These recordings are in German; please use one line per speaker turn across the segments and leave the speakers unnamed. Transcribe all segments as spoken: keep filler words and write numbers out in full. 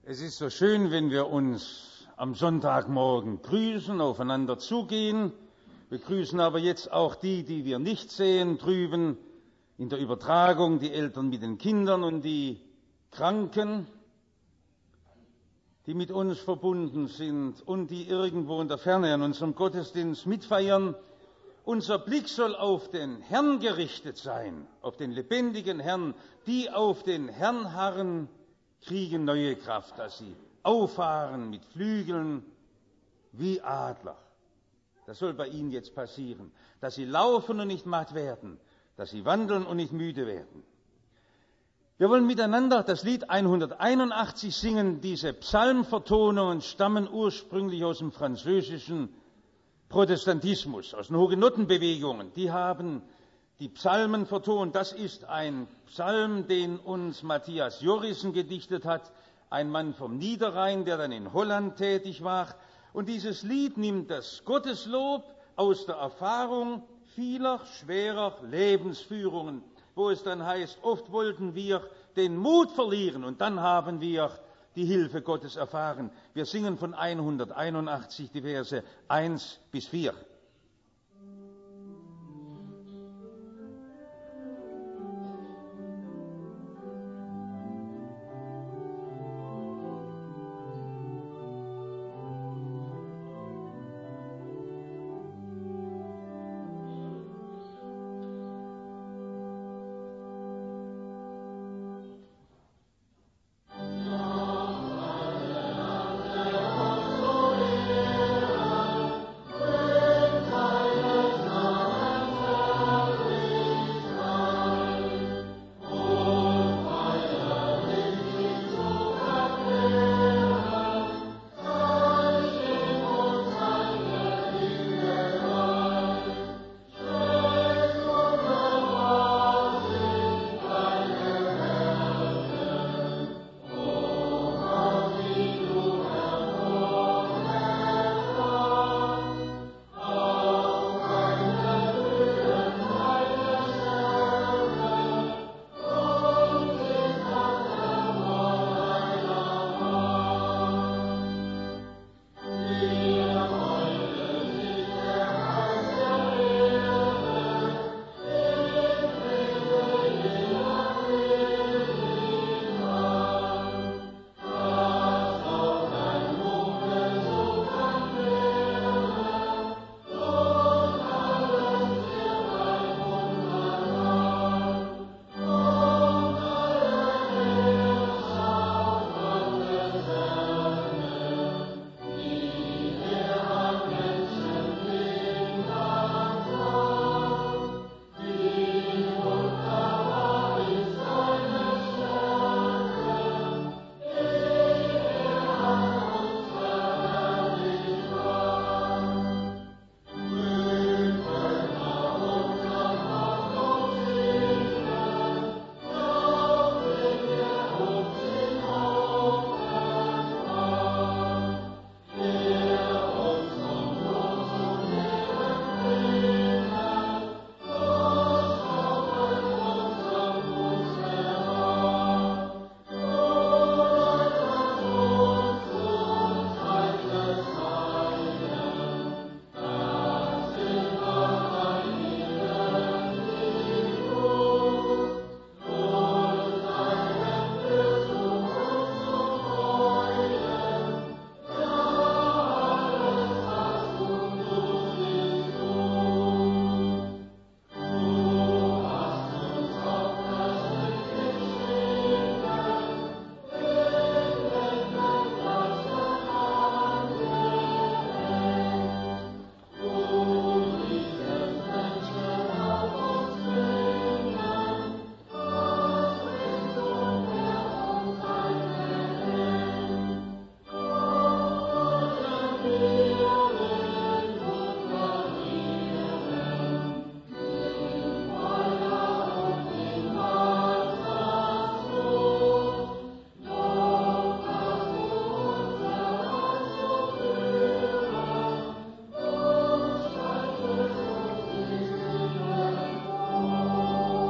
Es ist so schön, wenn wir uns am Sonntagmorgen grüßen, aufeinander zugehen. Wir grüßen aber jetzt auch die, die wir nicht sehen, drüben in der Übertragung, die Eltern mit den Kindern und die Kranken, die mit uns verbunden sind und die irgendwo in der Ferne an unserem Gottesdienst mitfeiern. Unser Blick soll auf den Herrn gerichtet sein, auf den lebendigen Herrn. Die auf den Herrn harren, kriegen neue Kraft, dass sie auffahren mit Flügeln wie Adler. Das soll bei ihnen jetzt passieren, dass sie laufen und nicht matt werden, dass sie wandeln und nicht müde werden. Wir wollen miteinander das Lied hunderteinundachtzig singen. Diese Psalmvertonungen stammen ursprünglich aus dem französischen Protestantismus, aus den Hugenottenbewegungen. Die haben die Psalmen vertont. Das ist ein Psalm, den uns Matthias Jorissen gedichtet hat, ein Mann vom Niederrhein, der dann in Holland tätig war. Und dieses Lied nimmt das Gotteslob aus der Erfahrung vieler schwerer Lebensführungen, wo es dann heißt, oft wollten wir den Mut verlieren und dann haben wir die Hilfe Gottes erfahren. Wir singen von hunderteinundachtzig die Verse eins bis vier.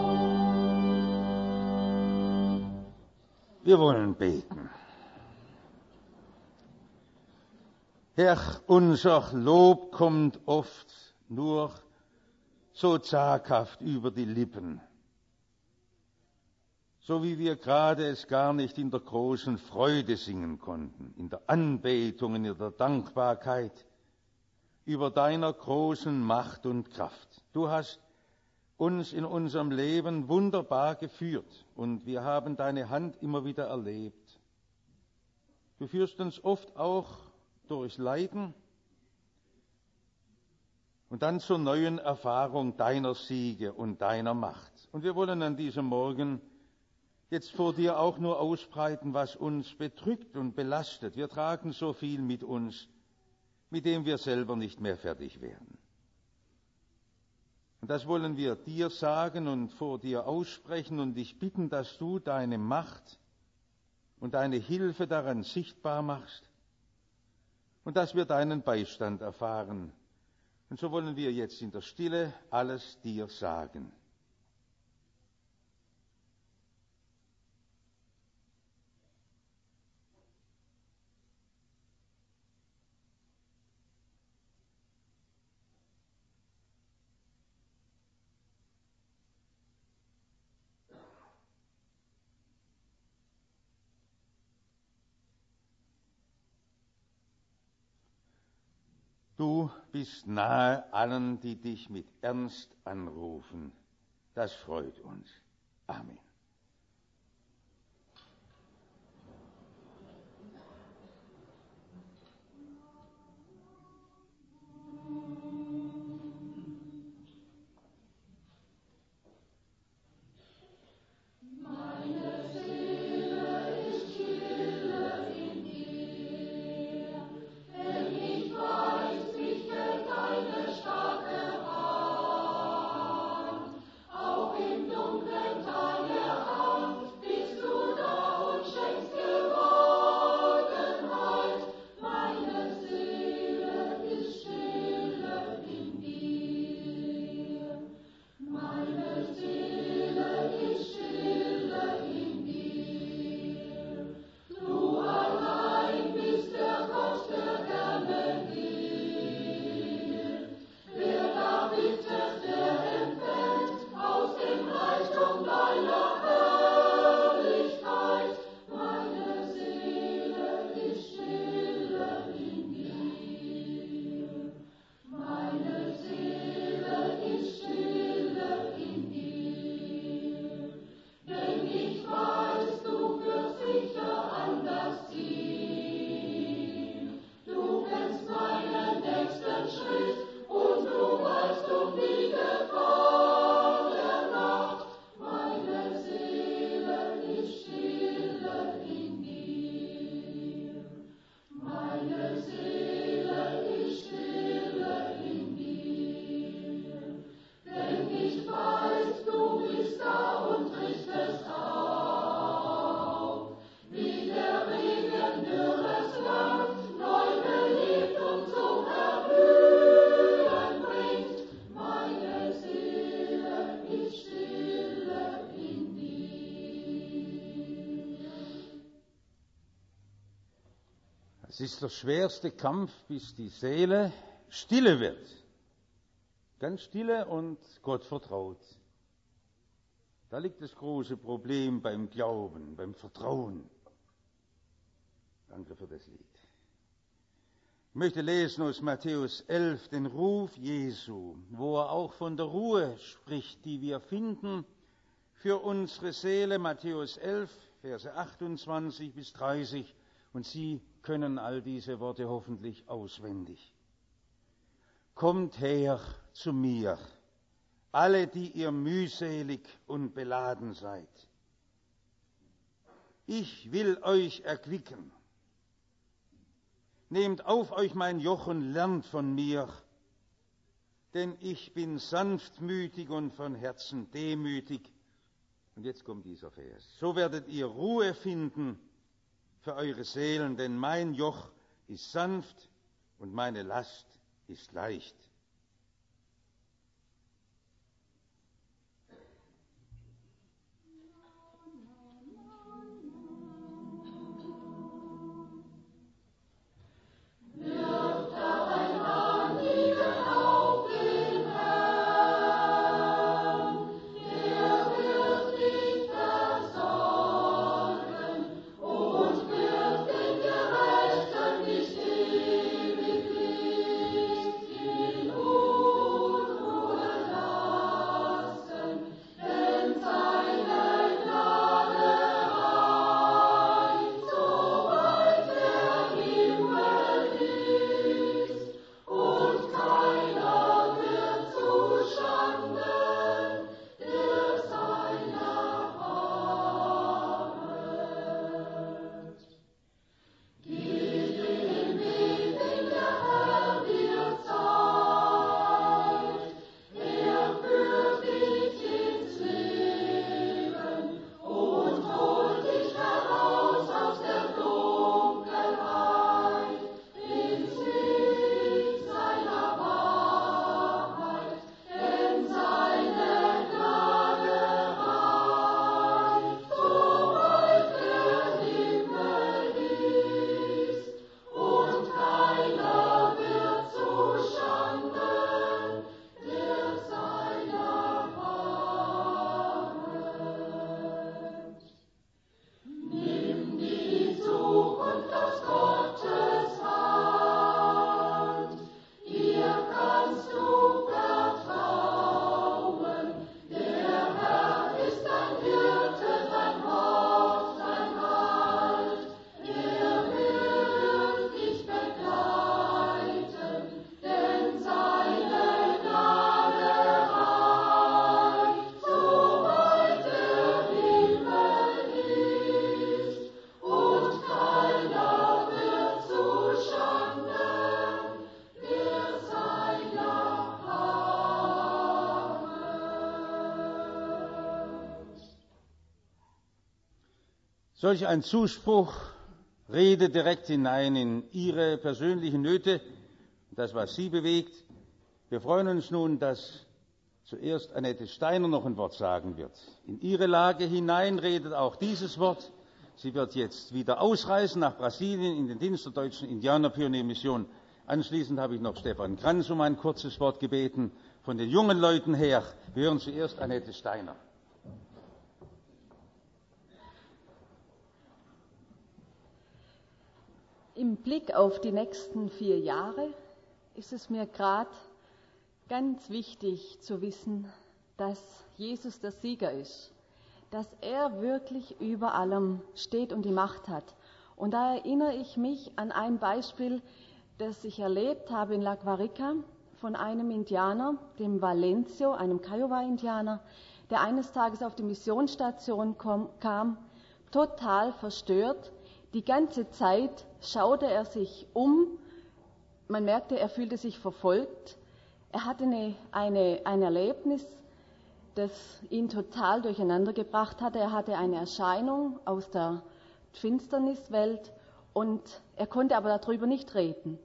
Wir wollen beten. Herr, unser Lob kommt oft nur so zaghaft über die Lippen, so wie wir gerade es gar nicht in der großen Freude singen konnten, in der Anbetung, in der Dankbarkeit über deiner großen Macht und Kraft. Du hast uns in unserem Leben wunderbar geführt und wir haben deine Hand immer wieder erlebt. Du führst uns oft auch durch Leiden und dann zur neuen Erfahrung deiner Siege und deiner Macht. Und wir wollen an diesem Morgen jetzt vor dir auch nur ausbreiten, was uns bedrückt und belastet. Wir tragen so viel mit uns, mit dem wir selber nicht mehr fertig werden. Und das wollen wir dir sagen und vor dir aussprechen und dich bitten, dass du deine Macht und deine Hilfe daran sichtbar machst und dass wir deinen Beistand erfahren. Und so wollen wir jetzt in der Stille alles dir sagen. Du bist nahe allen, die dich mit Ernst anrufen. Das freut uns. Amen. Es ist der schwerste Kampf, bis die Seele stille wird. Ganz stille und Gott vertraut. Da liegt das große Problem beim Glauben, beim Vertrauen. Danke für das Lied. Ich möchte lesen aus Matthäus elf den Ruf Jesu, wo er auch von der Ruhe spricht, die wir finden für unsere Seele. Matthäus elf, Verse achtundzwanzig bis dreißig. Und Sie können all diese Worte hoffentlich auswendig. Kommt her zu mir, alle, die ihr mühselig und beladen seid. Ich will euch erquicken. Nehmt auf euch mein Joch und lernt von mir, denn ich bin sanftmütig und von Herzen demütig. Und jetzt kommt dieser Vers. So werdet ihr Ruhe finden für eure Seelen, denn mein Joch ist sanft und meine Last ist leicht.
Ja.
Solch ein Zuspruch redet direkt hinein in Ihre persönlichen Nöte, das, was Sie bewegt. Wir freuen uns nun, dass zuerst Annette Steiner noch ein Wort sagen wird. In ihre Lage hinein redet auch dieses Wort. Sie wird jetzt wieder ausreisen nach Brasilien in den Dienst der Deutschen Indianerpioniermission. Anschließend habe ich noch Stefan Kranz um ein kurzes Wort gebeten von den jungen Leuten her. Wir hören zuerst Annette Steiner.
Im Blick auf die nächsten vier Jahre ist es mir gerade ganz wichtig zu wissen, dass Jesus der Sieger ist, dass er wirklich über allem steht und die Macht hat. Und da erinnere ich mich an ein Beispiel, das ich erlebt habe in La Guarica von einem Indianer, dem Valencio, einem Kiowa-Indianer, der eines Tages auf die Missionsstation kam, total verstört. Die ganze Zeit schaute er sich um. Man merkte, er fühlte sich verfolgt. Er hatte eine, eine, ein Erlebnis, das ihn total durcheinander gebracht hatte. Er hatte eine Erscheinung aus der Finsterniswelt und er konnte aber darüber nicht reden.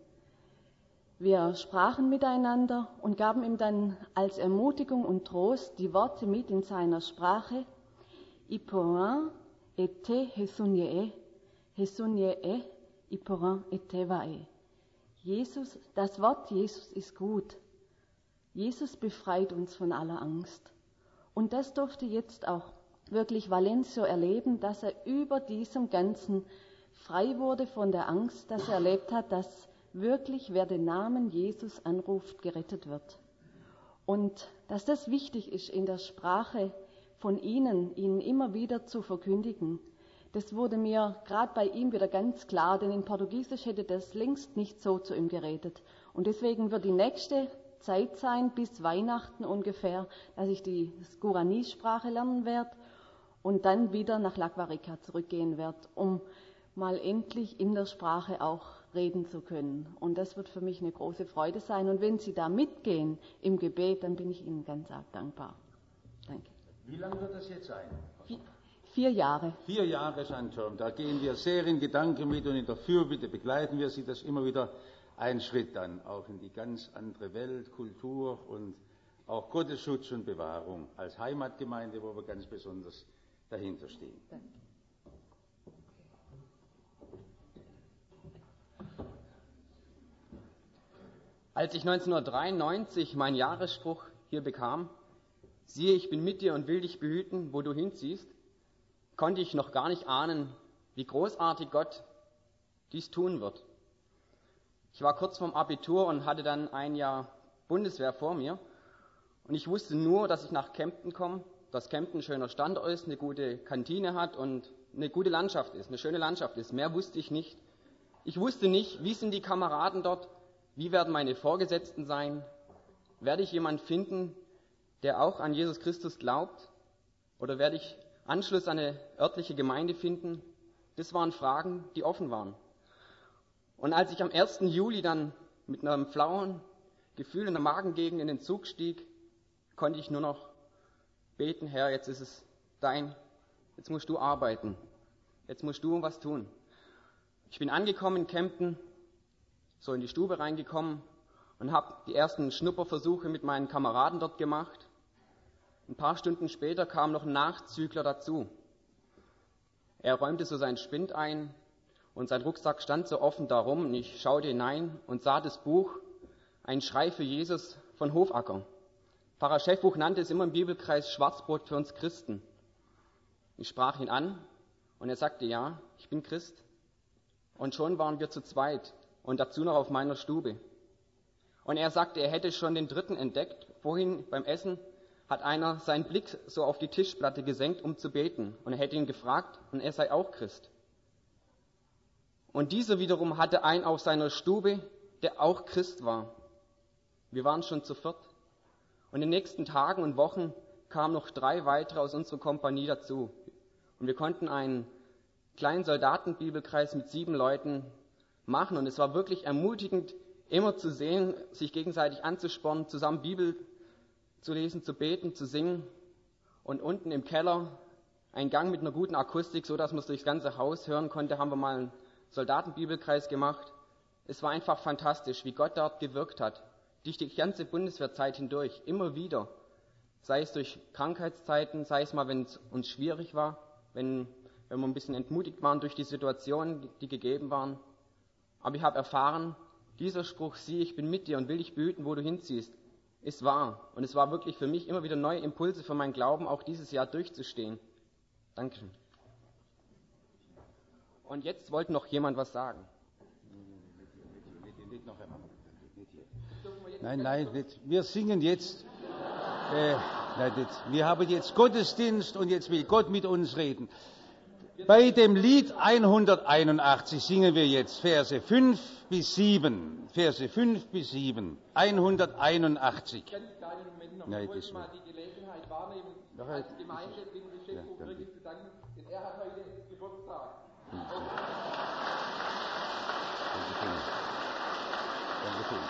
Wir sprachen miteinander und gaben ihm dann als Ermutigung und Trost die Worte mit in seiner Sprache. Iporan ete hesunye, hesunye iporan ete vae. Jesus, das Wort Jesus ist gut. Jesus befreit uns von aller Angst. Und das durfte jetzt auch wirklich Valencio erleben, dass er über diesem Ganzen frei wurde von der Angst, dass er erlebt hat, dass wirklich, wer den Namen Jesus anruft, gerettet wird. Und dass das wichtig ist, in der Sprache von Ihnen, Ihnen immer wieder zu verkündigen. Das wurde mir gerade bei ihm wieder ganz klar, denn in Portugiesisch hätte das längst nicht so zu ihm geredet. Und deswegen wird die nächste Zeit sein, bis Weihnachten ungefähr, dass ich die Guarani-Sprache lernen werde und dann wieder nach La Guarica zurückgehen werde, um mal endlich in der Sprache auch reden zu können. Und das wird für mich eine große Freude sein. Und wenn Sie da mitgehen im Gebet, dann bin ich Ihnen ganz arg dankbar. Danke.
Wie lange wird das jetzt sein?
Vier, vier Jahre.
Vier Jahre ist ein Term. Da gehen wir sehr in Gedanken mit und in der Fürbitte begleiten wir Sie das immer wieder. Ein Schritt dann auch in die ganz andere Welt, Kultur und auch Gottesschutz und Bewahrung als Heimatgemeinde, wo wir ganz besonders dahinter stehen.
Danke.
Als ich neunzehnhundertdreiundneunzig meinen Jahresspruch hier bekam, siehe, ich bin mit dir und will dich behüten, wo du hinziehst, konnte ich noch gar nicht ahnen, wie großartig Gott dies tun wird. Ich war kurz vorm Abitur und hatte dann ein Jahr Bundeswehr vor mir. Und ich wusste nur, dass ich nach Kempten komme, dass Kempten ein schöner Standort ist, eine gute Kantine hat und eine gute Landschaft ist, eine schöne Landschaft ist. Mehr wusste ich nicht. Ich wusste nicht, wie sind die Kameraden dort, wie werden meine Vorgesetzten sein, werde ich jemanden finden, der auch an Jesus Christus glaubt, oder werde ich Anschluss an eine örtliche Gemeinde finden? Das waren Fragen, die offen waren. Und als ich am ersten Juli dann mit einem flauen Gefühl in der Magengegend in den Zug stieg, konnte ich nur noch beten, Herr, jetzt ist es dein, jetzt musst du arbeiten, jetzt musst du was tun. Ich bin angekommen in Kempten, so in die Stube reingekommen und habe die ersten Schnupperversuche mit meinen Kameraden dort gemacht. Ein paar Stunden später kam noch ein Nachzügler dazu. Er räumte so seinen Spind ein und sein Rucksack stand so offen darum und ich schaute hinein und sah das Buch Ein Schrei für Jesus von Hofacker. Pfarrer Schäffbuch nannte es immer im Bibelkreis Schwarzbrot für uns Christen. Ich sprach ihn an und er sagte, ja, ich bin Christ. Und schon waren wir zu zweit und dazu noch auf meiner Stube. Und er sagte, er hätte schon den dritten entdeckt. Vorhin beim Essen hat einer seinen Blick so auf die Tischplatte gesenkt, um zu beten. Und er hätte ihn gefragt und er sei auch Christ. Und dieser wiederum hatte einen auf seiner Stube, der auch Christ war. Wir waren schon zu viert. Und in den nächsten Tagen und Wochen kamen noch drei weitere aus unserer Kompanie dazu. Und wir konnten einen kleinen Soldatenbibelkreis mit sieben Leuten machen. Und es war wirklich ermutigend, immer zu sehen, sich gegenseitig anzuspornen, zusammen Bibel zu lesen, zu beten, zu singen. Und unten im Keller einen Gang mit einer guten Akustik, so dass man es durchs ganze Haus hören konnte, haben wir mal einen Soldatenbibelkreis gemacht. Es war einfach fantastisch, wie Gott dort gewirkt hat, durch die ganze Bundeswehrzeit hindurch, immer wieder. Sei es durch Krankheitszeiten, sei es mal, wenn es uns schwierig war, wenn, wenn wir ein bisschen entmutigt waren durch die Situationen, die gegeben waren. Aber ich habe erfahren, dieser Spruch, sieh, ich bin mit dir und will dich behüten, wo du hinziehst, ist wahr. Und es war wirklich für mich immer wieder neue Impulse für meinen Glauben, auch dieses Jahr durchzustehen. Dankeschön. Und jetzt wollte noch jemand was sagen.
Nein, nein, nicht. Wir singen jetzt. Äh, nein, nicht. Wir haben jetzt Gottesdienst und jetzt will Gott mit uns reden. Bei dem Lied hunderteinundachtzig singen wir jetzt Verse fünf bis sieben. Verse fünf bis sieben. hunderteinundachtzig.
Ganz kleinen Moment noch.
Nein,
Ich wollte
das
mal die Gelegenheit wahrnehmen,
Doch,
als
das
Gemeinde dem Geschäftsbuch
Ja,
wirklich zu danken, denn er hat heute Geburtstag.
Danke schön. Danke schön.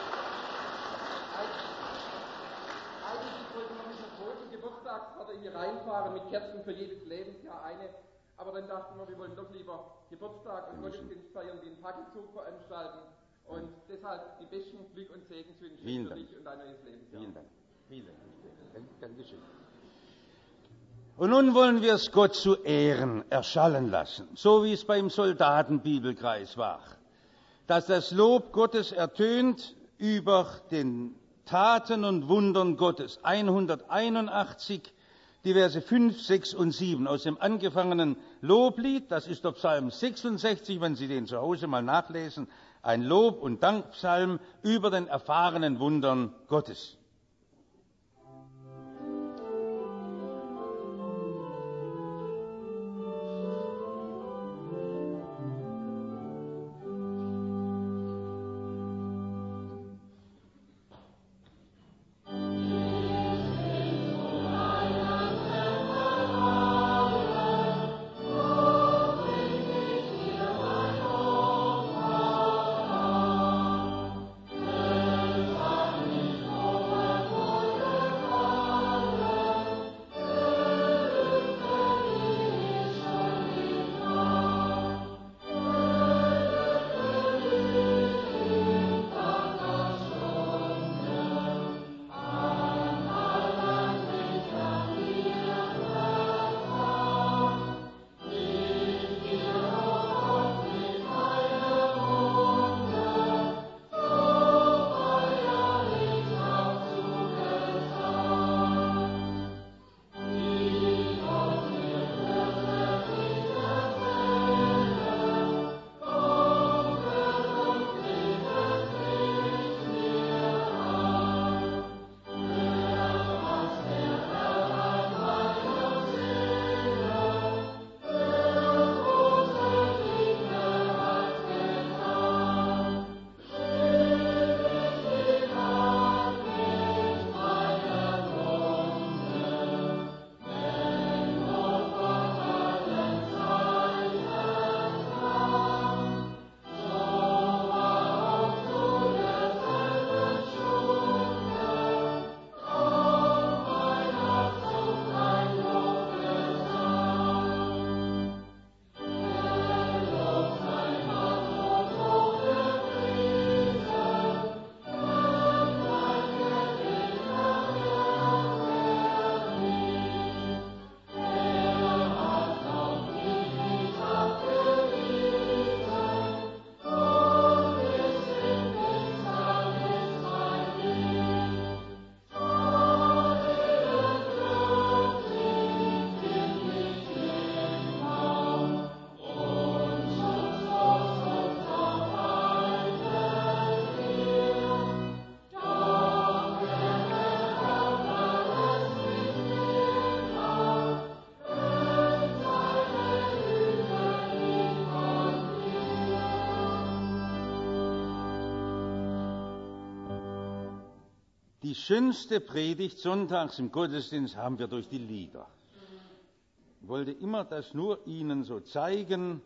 Eigentlich wollte man mit einer großen Geburtstagstorte hier reinfahren, mit Kerzen für jedes Lebensjahr eine. Aber dann dachten wir, wir wollen doch lieber Geburtstag und Gottesdienst feiern, wie einen Fackelzug veranstalten. Und deshalb die besten Glück und Segenswünsche
Vielen
für
Dank.
dich und dein neues Lebensjahr.
Vielen Dank. Vielen Dank. Dankeschön. Und nun wollen wir es Gott zu Ehren erschallen lassen, so wie es beim Soldatenbibelkreis war, dass das Lob Gottes ertönt über den Taten und Wundern Gottes. hunderteinundachtzig, die Verse fünf, sechs und sieben aus dem angefangenen Loblied, das ist der Psalm sechsundsechzig, wenn Sie den zu Hause mal nachlesen, ein Lob- und Dankpsalm über den erfahrenen Wundern Gottes. Die schönste Predigt sonntags im Gottesdienst haben wir durch die Lieder. Ich wollte immer das nur Ihnen so zeigen.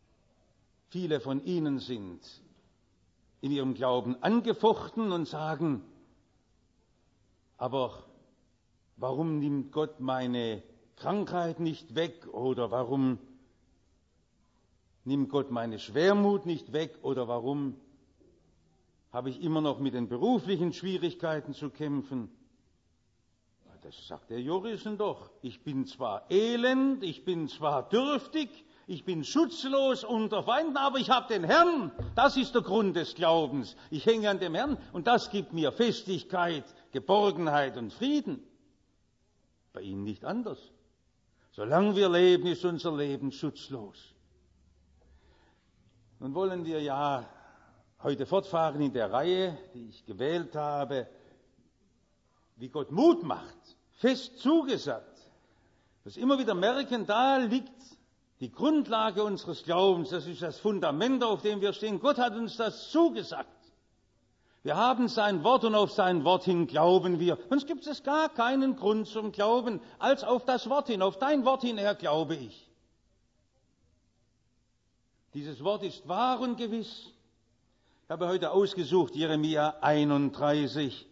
Viele von Ihnen sind in ihrem Glauben angefochten und sagen, aber warum nimmt Gott meine Krankheit nicht weg oder warum nimmt Gott meine Schwermut nicht weg oder warum habe ich immer noch mit den beruflichen Schwierigkeiten zu kämpfen? Das sagt der Jorissen doch. Ich bin zwar elend, ich bin zwar dürftig, ich bin schutzlos unter Feinden, aber ich habe den Herrn. Das ist der Grund des Glaubens. Ich hänge an dem Herrn und das gibt mir Festigkeit, Geborgenheit und Frieden. Bei Ihnen nicht anders. Solange wir leben, ist unser Leben schutzlos. Nun wollen wir ja heute fortfahren in der Reihe, die ich gewählt habe, wie Gott Mut macht, fest zugesagt. Das immer wieder merken, da liegt die Grundlage unseres Glaubens, das ist das Fundament, auf dem wir stehen. Gott hat uns das zugesagt. Wir haben sein Wort und auf sein Wort hin glauben wir. Sonst gibt es gar keinen Grund zum Glauben, als auf das Wort hin, auf dein Wort hin her glaube ich. Dieses Wort ist wahr und gewiss. Ich habe heute ausgesucht, Jeremia einunddreißig,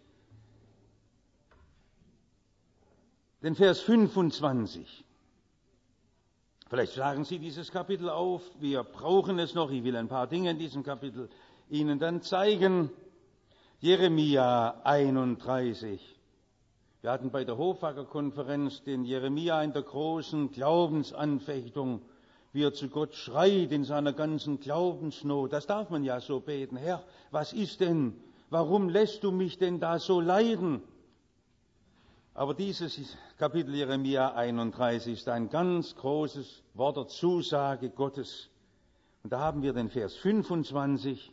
den Vers fünfundzwanzig. Vielleicht schlagen Sie dieses Kapitel auf, wir brauchen es noch, ich will ein paar Dinge in diesem Kapitel Ihnen dann zeigen. Jeremia einunddreißig. Wir hatten bei der Hoffacker-Konferenz den Jeremia in der großen Glaubensanfechtung, wie er zu Gott schreit in seiner ganzen Glaubensnot. Das darf man ja so beten. Herr, was ist denn? Warum lässt du mich denn da so leiden? Aber dieses Kapitel Jeremia einunddreißig ist ein ganz großes Wort der Zusage Gottes. Und da haben wir den Vers fünfundzwanzig.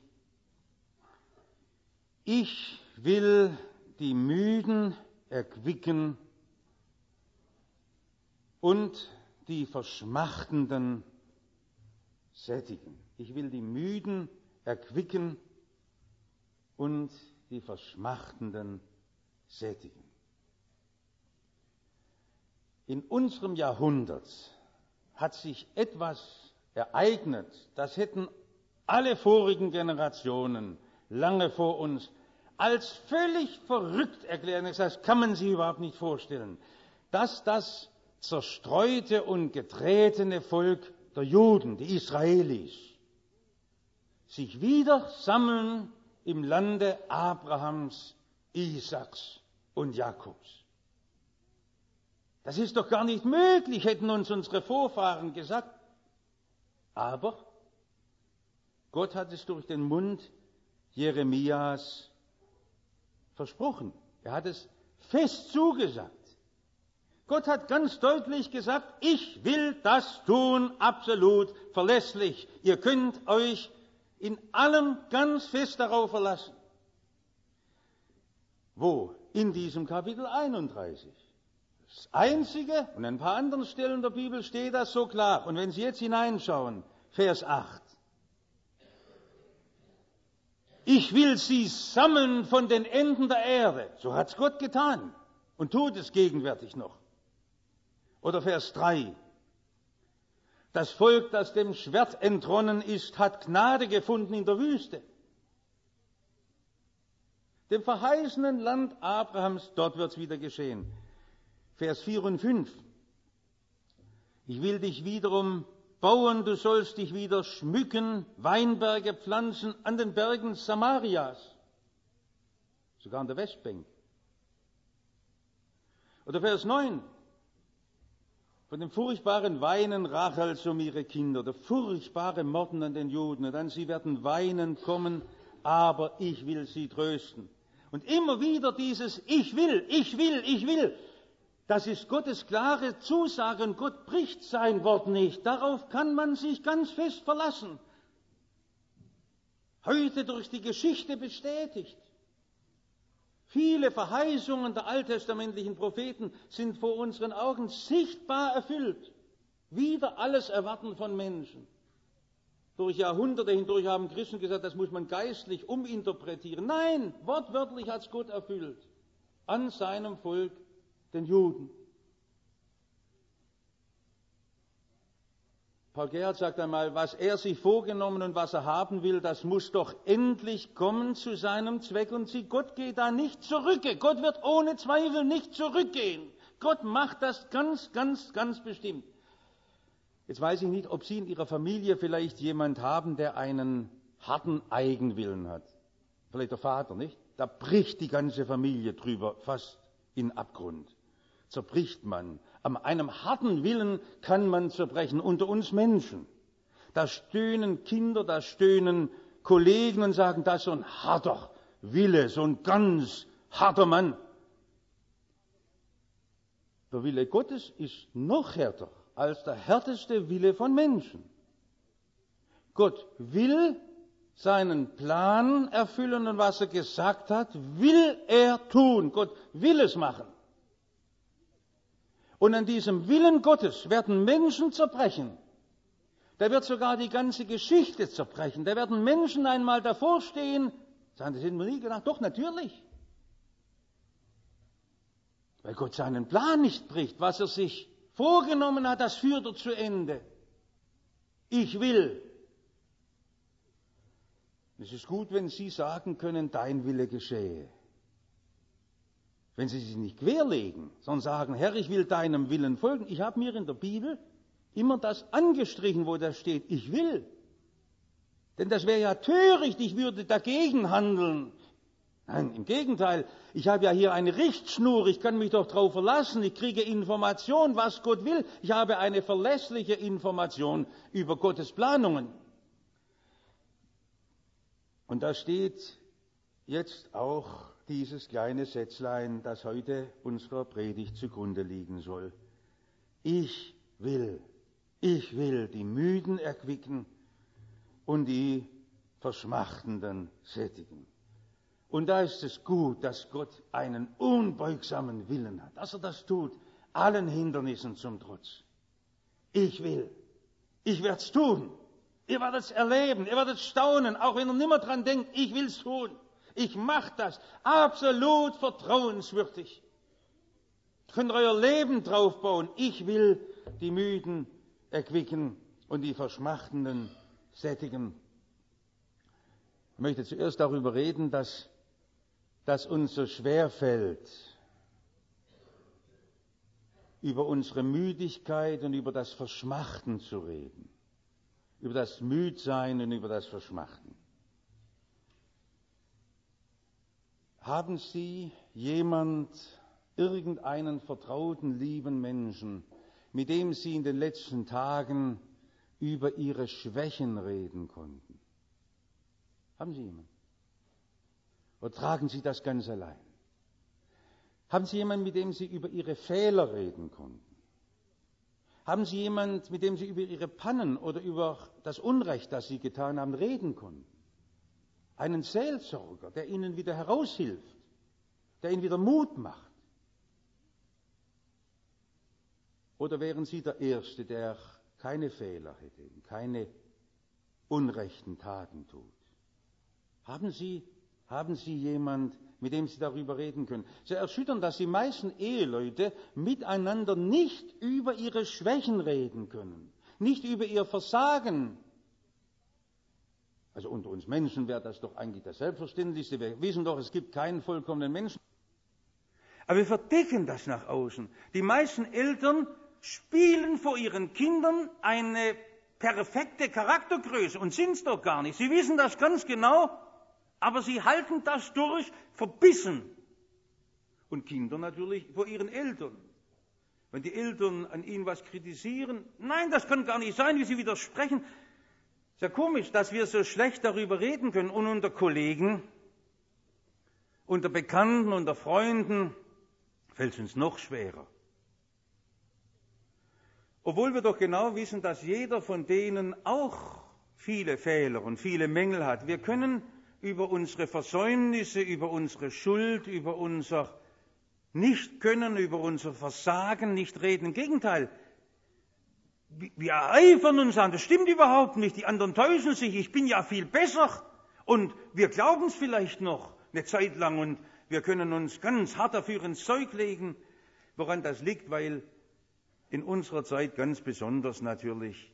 Ich will die Müden erquicken und die Verschmachtenden sättigen. Ich will die Müden erquicken und die Verschmachtenden sättigen. In unserem Jahrhundert hat sich etwas ereignet, das hätten alle vorigen Generationen lange vor uns als völlig verrückt erklären. Das kann man sich überhaupt nicht vorstellen, dass das zerstreute und getretene Volk der Juden, die Israelis, sich wieder sammeln im Lande Abrahams, Isaaks und Jakobs. Das ist doch gar nicht möglich, hätten uns unsere Vorfahren gesagt. Aber Gott hat es durch den Mund Jeremias versprochen. Er hat es fest zugesagt. Gott hat ganz deutlich gesagt, ich will das tun, absolut verlässlich. Ihr könnt euch in allem ganz fest darauf verlassen. Wo? In diesem Kapitel einunddreißig. Das Einzige, und an ein paar anderen Stellen der Bibel steht das so klar. Und wenn Sie jetzt hineinschauen, Vers acht. Ich will sie sammeln von den Enden der Erde. So hat's Gott getan und tut es gegenwärtig noch. Oder Vers drei. Das Volk, das dem Schwert entronnen ist, hat Gnade gefunden in der Wüste. Dem verheißenen Land Abrahams, dort wird's wieder geschehen. Vers vier und fünf. Ich will dich wiederum bauen, du sollst dich wieder schmücken, Weinberge pflanzen an den Bergen Samarias, sogar an der Westbank. Oder Vers neun. Von dem furchtbaren Weinen Rachels um ihre Kinder, der furchtbare Morden an den Juden, und dann sie werden weinen kommen, aber ich will sie trösten. Und immer wieder dieses Ich will, ich will, ich will. Das ist Gottes klare Zusage und Gott bricht sein Wort nicht. Darauf kann man sich ganz fest verlassen. Heute durch die Geschichte bestätigt. Viele Verheißungen der alttestamentlichen Propheten sind vor unseren Augen sichtbar erfüllt. Wieder alles Erwarten von Menschen. Durch Jahrhunderte hindurch haben Christen gesagt, das muss man geistlich uminterpretieren. Nein, wortwörtlich hat es Gott erfüllt. An seinem Volk, den Juden. Paul Gerhardt sagt einmal, was er sich vorgenommen und was er haben will, das muss doch endlich kommen zu seinem Zweck. Und sie, Gott geht da nicht zurück. Gott wird ohne Zweifel nicht zurückgehen. Gott macht das ganz, ganz, ganz bestimmt. Jetzt weiß ich nicht, ob Sie in Ihrer Familie vielleicht jemand haben, der einen harten Eigenwillen hat. Vielleicht der Vater, nicht? Da bricht die ganze Familie drüber, fast in Abgrund. Zerbricht man. An einem harten Willen kann man zerbrechen, unter uns Menschen. Da stöhnen Kinder, da stöhnen Kollegen und sagen, das ist so ein harter Wille, so ein ganz harter Mann. Der Wille Gottes ist noch härter als der härteste Wille von Menschen. Gott will seinen Plan erfüllen und was er gesagt hat, will er tun. Gott will es machen. Und an diesem Willen Gottes werden Menschen zerbrechen. Da wird sogar die ganze Geschichte zerbrechen. Da werden Menschen einmal davor stehen, sagen, das hätten wir nie gedacht. Doch, natürlich. Weil Gott seinen Plan nicht bricht. Was er sich vorgenommen hat, das führt er zu Ende. Ich will. Es ist gut, wenn Sie sagen können, dein Wille geschehe. Wenn Sie sich nicht querlegen, sondern sagen, Herr, ich will deinem Willen folgen. Ich habe mir in der Bibel immer das angestrichen, wo da steht, ich will. Denn das wäre ja töricht, ich würde dagegen handeln. Nein, im Gegenteil, ich habe ja hier eine Richtschnur, ich kann mich doch darauf verlassen, ich kriege Information, was Gott will. Ich habe eine verlässliche Information über Gottes Planungen. Und da steht jetzt auch dieses kleine Sätzlein, das heute unserer Predigt zugrunde liegen soll. Ich will, ich will die Müden erquicken und die Verschmachtenden sättigen. Und da ist es gut, dass Gott einen unbeugsamen Willen hat, dass er das tut, allen Hindernissen zum Trotz. Ich will, ich werde es tun. Ihr werdet es erleben, ihr werdet staunen, auch wenn ihr nimmer dran denkt, ich will es tun. Ich mache das absolut vertrauenswürdig. Könnt ihr euer Leben drauf bauen. Ich will die Müden erquicken und die Verschmachtenden sättigen. Ich möchte zuerst darüber reden, dass, dass uns so schwer fällt, über unsere Müdigkeit und über das Verschmachten zu reden. Über das Müdsein und über das Verschmachten. Haben Sie jemand, irgendeinen vertrauten, lieben Menschen, mit dem Sie in den letzten Tagen über Ihre Schwächen reden konnten? Haben Sie jemanden? Oder tragen Sie das ganz allein? Haben Sie jemanden, mit dem Sie über Ihre Fehler reden konnten? Haben Sie jemanden, mit dem Sie über Ihre Pannen oder über das Unrecht, das Sie getan haben, reden konnten? Einen Seelsorger, der Ihnen wieder heraushilft, der Ihnen wieder Mut macht? Oder wären Sie der Erste, der keine Fehler hätte, keine unrechten Taten tut? Haben Sie, haben Sie jemand, mit dem Sie darüber reden können? Sehr erschütternd, dass die meisten Eheleute miteinander nicht über ihre Schwächen reden können, nicht über ihr Versagen. Also unter uns Menschen wäre das doch eigentlich das Selbstverständlichste. Wir wissen doch, es gibt keinen vollkommenen Menschen. Aber wir verdecken das nach außen. Die meisten Eltern spielen vor ihren Kindern eine perfekte Charaktergröße und sind es doch gar nicht. Sie wissen das ganz genau, aber sie halten das durch, verbissen. Und Kinder natürlich vor ihren Eltern. Wenn die Eltern an ihnen was kritisieren, nein, das kann gar nicht sein, wie sie widersprechen. Ist ja komisch, dass wir so schlecht darüber reden können. Und unter Kollegen, unter Bekannten, unter Freunden fällt es uns noch schwerer. Obwohl wir doch genau wissen, dass jeder von denen auch viele Fehler und viele Mängel hat. Wir können über unsere Versäumnisse, über unsere Schuld, über unser Nichtkönnen, über unser Versagen nicht reden. Im Gegenteil, wir ereifern uns an, das stimmt überhaupt nicht, die anderen täuschen sich, ich bin ja viel besser und wir glauben es vielleicht noch eine Zeit lang und wir können uns ganz hart dafür ins Zeug legen, woran das liegt, weil in unserer Zeit ganz besonders natürlich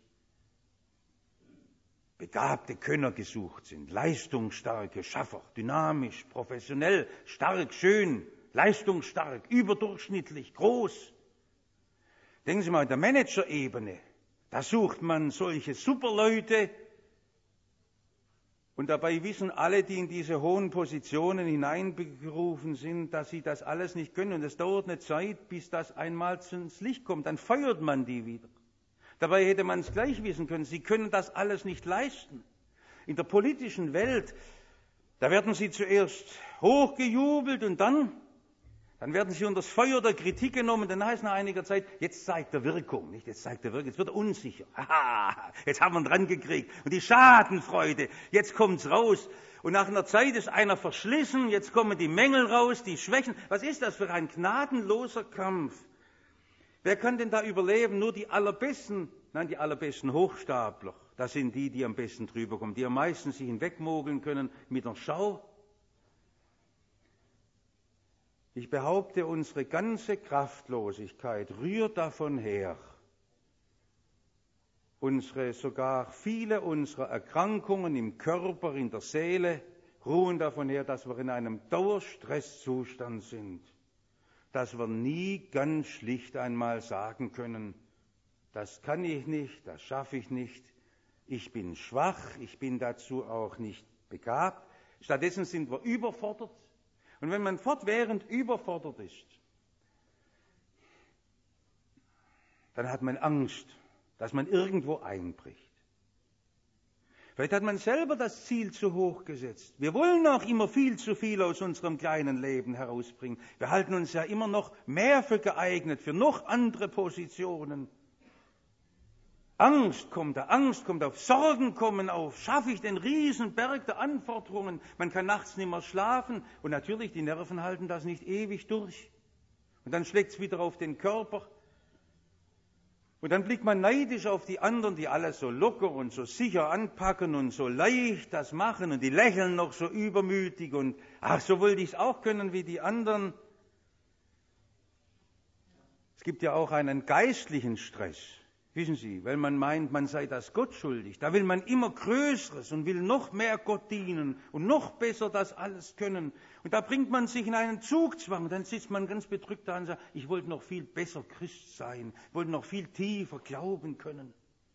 begabte Könner gesucht sind, leistungsstarke Schaffer, dynamisch, professionell, stark, schön, leistungsstark, überdurchschnittlich, groß. Denken Sie mal, in der Managerebene, da sucht man solche Superleute und dabei wissen alle, die in diese hohen Positionen hineinberufen sind, dass sie das alles nicht können. Und es dauert eine Zeit, bis das einmal ins Licht kommt, dann feuert man die wieder. Dabei hätte man es gleich wissen können, sie können das alles nicht leisten. In der politischen Welt, da werden sie zuerst hochgejubelt und dann, dann werden sie unter das Feuer der Kritik genommen, dann heißt nach einiger Zeit, jetzt zeigt er Wirkung, nicht? Jetzt zeigt er Wirkung, jetzt wird er unsicher. Haha, jetzt haben wir ihn dran gekriegt. Und die Schadenfreude, jetzt kommt's raus. Und nach einer Zeit ist einer verschlissen, jetzt kommen die Mängel raus, die Schwächen. Was ist das für ein gnadenloser Kampf? Wer kann denn da überleben? Nur die allerbesten, nein, die allerbesten Hochstapler. Das sind die, die am besten drüber kommen, die am meisten sich hinwegmogeln können mit einer Schau. Ich behaupte, unsere ganze Kraftlosigkeit rührt davon her. Unsere, sogar viele unserer Erkrankungen im Körper, in der Seele, ruhen davon her, dass wir in einem Dauerstresszustand sind. Dass wir nie ganz schlicht einmal sagen können, das kann ich nicht, das schaffe ich nicht, ich bin schwach, ich bin dazu auch nicht begabt. Stattdessen sind wir überfordert. Und wenn man fortwährend überfordert ist, dann hat man Angst, dass man irgendwo einbricht. Vielleicht hat man selber das Ziel zu hoch gesetzt. Wir wollen auch immer viel zu viel aus unserem kleinen Leben herausbringen. Wir halten uns ja immer noch mehr für geeignet, für noch andere Positionen. Angst kommt da, Angst kommt auf, Sorgen kommen auf. Schaffe ich den Riesenberg der Anforderungen? Man kann nachts nicht mehr schlafen und natürlich, die Nerven halten das nicht ewig durch. Und dann schlägt es wieder auf den Körper. Und dann blickt man neidisch auf die anderen, die alles so locker und so sicher anpacken und so leicht das machen und die lächeln noch so übermütig und ach, so wollte ich es auch können wie die anderen. Es gibt ja auch einen geistlichen Stress, wissen Sie, weil man meint, man sei das Gott schuldig. Da will man immer Größeres und will noch mehr Gott dienen und noch besser das alles können. Und da bringt man sich in einen Zugzwang. Dann sitzt man ganz bedrückt da und sagt, ich wollte noch viel besser Christ sein, wollte noch viel tiefer glauben können.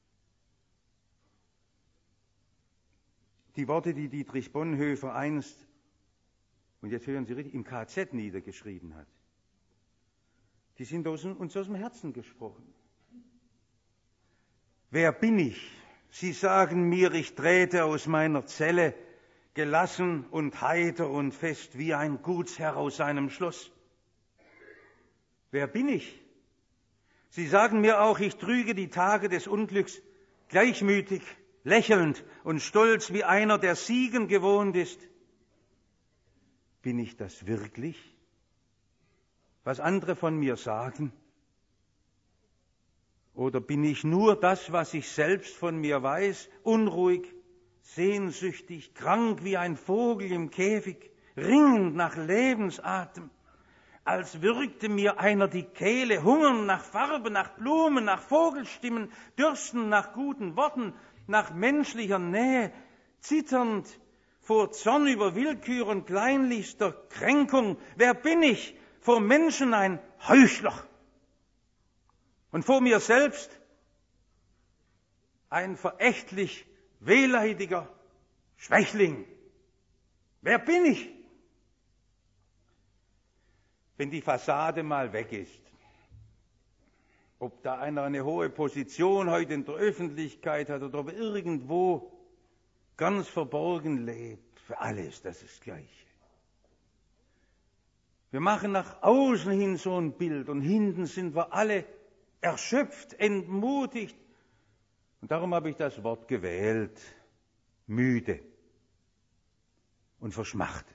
Die Worte, die Dietrich Bonhoeffer einst, und jetzt hören Sie richtig, im K Z niedergeschrieben hat, die sind aus, uns aus dem Herzen gesprochen. Wer bin ich? Sie sagen mir, ich trete aus meiner Zelle, gelassen und heiter und fest wie ein Gutsherr aus seinem Schloss. Wer bin ich? Sie sagen mir auch, ich trüge die Tage des Unglücks gleichmütig, lächelnd und stolz wie einer, der Siegen gewohnt ist. Bin ich das wirklich? Was andere von mir sagen? Oder bin ich nur das, was ich selbst von mir weiß, unruhig, sehnsüchtig, krank wie ein Vogel im Käfig, ringend nach Lebensatem, als würgte mir einer die Kehle, hungern nach Farbe, nach Blumen, nach Vogelstimmen, dürsten nach guten Worten, nach menschlicher Nähe, zitternd vor Zorn über Willkür und kleinlichster Kränkung. Wer bin ich? Vor Menschen ein Heuchler. Und vor mir selbst ein verächtlich wehleidiger Schwächling. Wer bin ich? Wenn die Fassade mal weg ist, ob da einer eine hohe Position heute in der Öffentlichkeit hat oder ob er irgendwo ganz verborgen lebt, für alle ist das das Gleiche. Wir machen nach außen hin so ein Bild und hinten sind wir alle erschöpft, entmutigt. Und darum habe ich das Wort gewählt, müde und verschmachtet.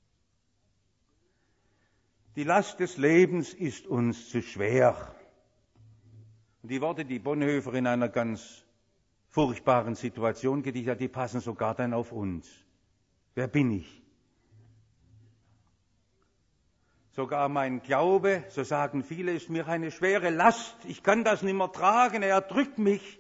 Die Last des Lebens ist uns zu schwer. Und die Worte, die Bonhoeffer in einer ganz furchtbaren Situation gedichtet hat, die passen sogar dann auf uns. Wer bin ich? Sogar mein Glaube, so sagen viele, ist mir eine schwere Last. Ich kann das nicht mehr tragen, er drückt mich.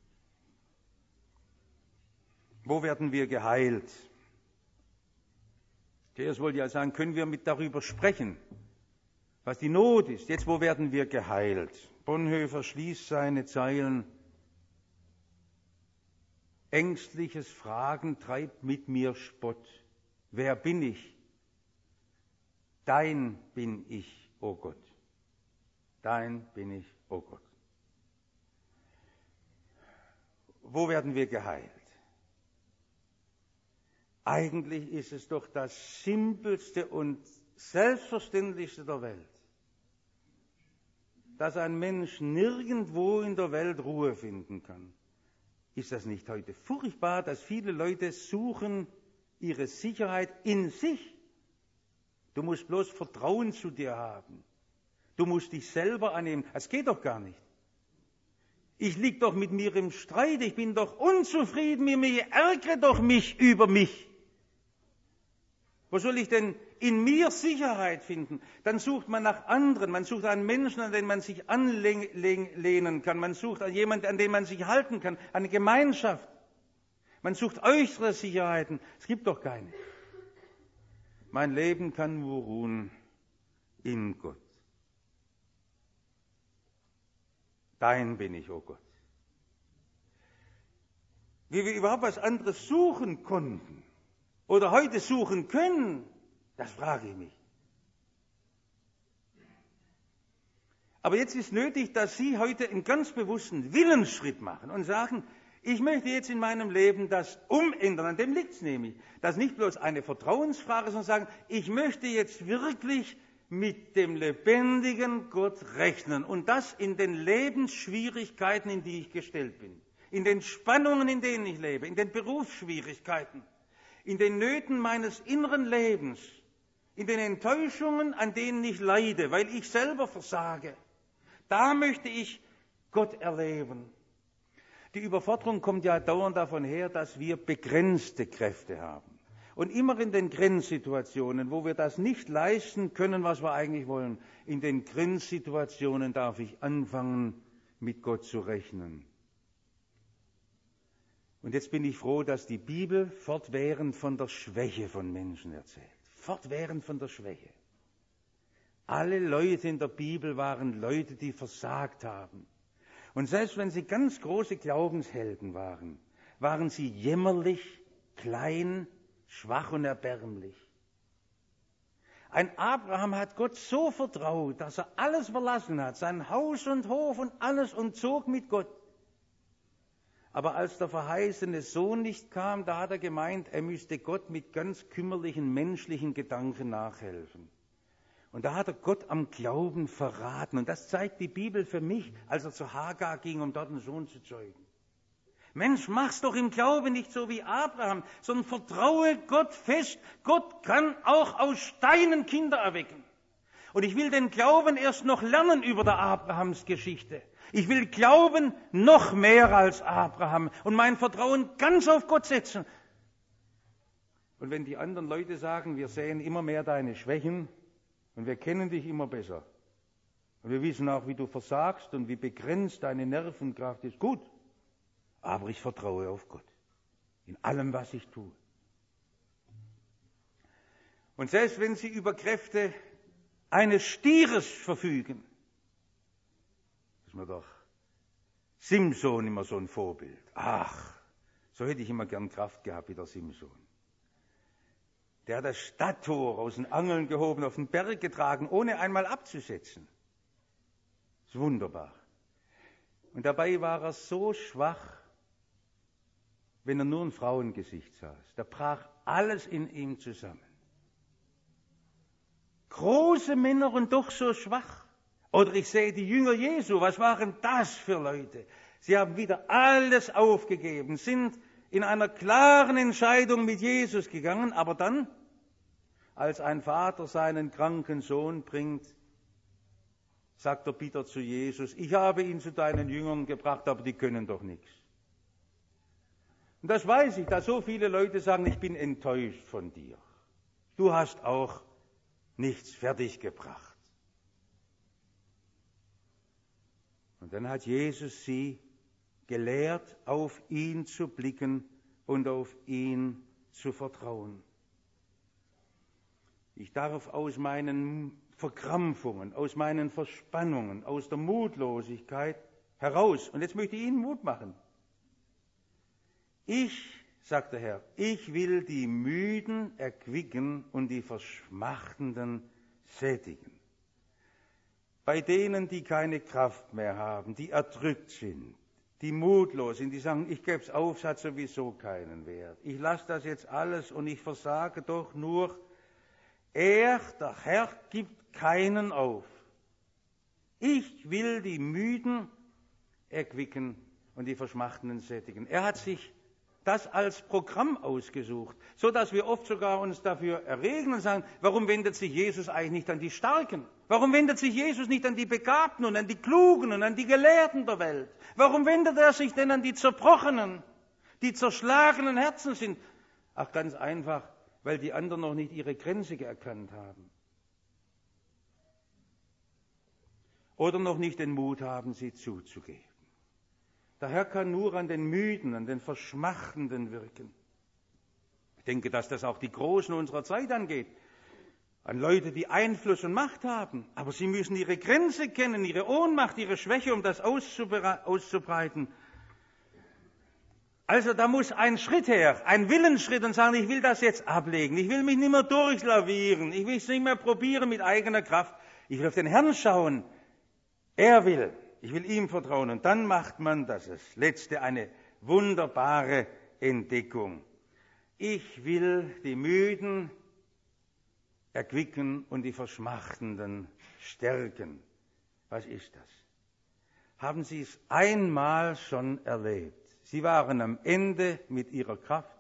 Wo werden wir geheilt? Zuerst wollte ich ja sagen, können wir mit darüber sprechen, was die Not ist. Jetzt, wo werden wir geheilt? Bonhoeffer schließt seine Zeilen. Ängstliches Fragen treibt mit mir Spott. Wer bin ich? Dein bin ich, o Gott. Dein bin ich, o Gott. Wo werden wir geheilt? Eigentlich ist es doch das Simpelste und Selbstverständlichste der Welt, dass ein Mensch nirgendwo in der Welt Ruhe finden kann. Ist das nicht heute furchtbar, dass viele Leute suchen ihre Sicherheit in sich? Du musst bloß Vertrauen zu dir haben. Du musst dich selber annehmen. Das geht doch gar nicht. Ich lieg doch mit mir im Streit, ich bin doch unzufrieden mit mir, ich ärgere doch mich über mich. Wo soll ich denn in mir Sicherheit finden? Dann sucht man nach anderen, man sucht einen Menschen, an den man sich anlehnen kann, man sucht jemanden, an den man sich halten kann, eine Gemeinschaft. Man sucht äußere Sicherheiten, es gibt doch keine. Mein Leben kann nur ruhen in Gott. Dein bin ich, o Gott. Wie wir überhaupt was anderes suchen konnten oder heute suchen können, das frage ich mich. Aber jetzt ist nötig, dass Sie heute einen ganz bewussten Willensschritt machen und sagen, ich möchte jetzt in meinem Leben das umändern, an dem liegt es nämlich. Das ist nicht bloß eine Vertrauensfrage, sondern sagen, ich möchte jetzt wirklich mit dem lebendigen Gott rechnen und das in den Lebensschwierigkeiten, in die ich gestellt bin, in den Spannungen, in denen ich lebe, in den Berufsschwierigkeiten, in den Nöten meines inneren Lebens, in den Enttäuschungen, an denen ich leide, weil ich selber versage. Da möchte ich Gott erleben. Die Überforderung kommt ja dauernd davon her, dass wir begrenzte Kräfte haben. Und immer in den Grenzsituationen, wo wir das nicht leisten können, was wir eigentlich wollen, in den Grenzsituationen darf ich anfangen, mit Gott zu rechnen. Und jetzt bin ich froh, dass die Bibel fortwährend von der Schwäche von Menschen erzählt. Fortwährend von der Schwäche. Alle Leute in der Bibel waren Leute, die versagt haben. Und selbst wenn sie ganz große Glaubenshelden waren, waren sie jämmerlich, klein, schwach und erbärmlich. Ein Abraham hat Gott so vertraut, dass er alles verlassen hat, sein Haus und Hof und alles, und zog mit Gott. Aber als der verheißene Sohn nicht kam, da hat er gemeint, er müsste Gott mit ganz kümmerlichen menschlichen Gedanken nachhelfen. Und da hat er Gott am Glauben verraten. Und das zeigt die Bibel für mich, als er zu Hagar ging, um dort einen Sohn zu zeugen. Mensch, mach's doch im Glauben nicht so wie Abraham, sondern vertraue Gott fest. Gott kann auch aus Steinen Kinder erwecken. Und ich will den Glauben erst noch lernen über der Abrahams-Geschichte. Ich will glauben noch mehr als Abraham und mein Vertrauen ganz auf Gott setzen. Und wenn die anderen Leute sagen, wir sehen immer mehr deine Schwächen und wir kennen dich immer besser und wir wissen auch, wie du versagst und wie begrenzt deine Nervenkraft ist, gut. Aber ich vertraue auf Gott in allem, was ich tue. Und selbst wenn sie über Kräfte eines Stieres verfügen, ist mir doch Simson immer so ein Vorbild. Ach, so hätte ich immer gern Kraft gehabt wie der Simson. Der hat das Stadttor aus den Angeln gehoben, auf den Berg getragen, ohne einmal abzusetzen. Das ist wunderbar. Und dabei war er so schwach, wenn er nur ein Frauengesicht sah. Da brach alles in ihm zusammen. Große Männer und doch so schwach. Oder ich sehe die Jünger Jesu, was waren das für Leute? Sie haben wieder alles aufgegeben, sind in einer klaren Entscheidung mit Jesus gegangen, aber dann, als ein Vater seinen kranken Sohn bringt, sagt er bitter zu Jesus, ich habe ihn zu deinen Jüngern gebracht, aber die können doch nichts. Und das weiß ich, dass so viele Leute sagen, ich bin enttäuscht von dir. Du hast auch nichts fertiggebracht. Und dann hat Jesus sie gelehrt, auf ihn zu blicken und auf ihn zu vertrauen. Ich darf aus meinen Verkrampfungen, aus meinen Verspannungen, aus der Mutlosigkeit heraus. Und jetzt möchte ich Ihnen Mut machen. Ich, sagt der Herr, ich will die Müden erquicken und die Verschmachtenden sättigen. Bei denen, die keine Kraft mehr haben, die erdrückt sind, die mutlos sind, die sagen, ich gebe es auf, es hat sowieso keinen Wert. Ich lasse das jetzt alles und ich versage doch nur. Er, der Herr, gibt keinen auf. Ich will die Müden erquicken und die Verschmachtenden sättigen. Er hat sich das als Programm ausgesucht, so dass wir oft sogar uns dafür erregen und sagen, warum wendet sich Jesus eigentlich nicht an die Starken? Warum wendet sich Jesus nicht an die Begabten und an die Klugen und an die Gelehrten der Welt? Warum wendet er sich denn an die Zerbrochenen, die zerschlagenen Herzen sind? Ach, ganz einfach, weil die anderen noch nicht ihre Grenze erkannt haben. Oder noch nicht den Mut haben, sie zuzugeben. Der Herr kann nur an den Müden, an den Verschmachtenden wirken. Ich denke, dass das auch die Großen unserer Zeit angeht. An Leute, die Einfluss und Macht haben. Aber sie müssen ihre Grenze kennen, ihre Ohnmacht, ihre Schwäche, um das auszubreiten. Also da muss ein Schritt her, ein Willensschritt und sagen, ich will das jetzt ablegen. Ich will mich nicht mehr durchlavieren. Ich will es nicht mehr probieren mit eigener Kraft. Ich will auf den Herrn schauen. Er will. Ich will ihm vertrauen. Und dann macht man, das ist das Letzte, eine wunderbare Entdeckung. Ich will die Müden erquicken und die Verschmachtenden stärken. Was ist das? Haben Sie es einmal schon erlebt? Sie waren am Ende mit Ihrer Kraft.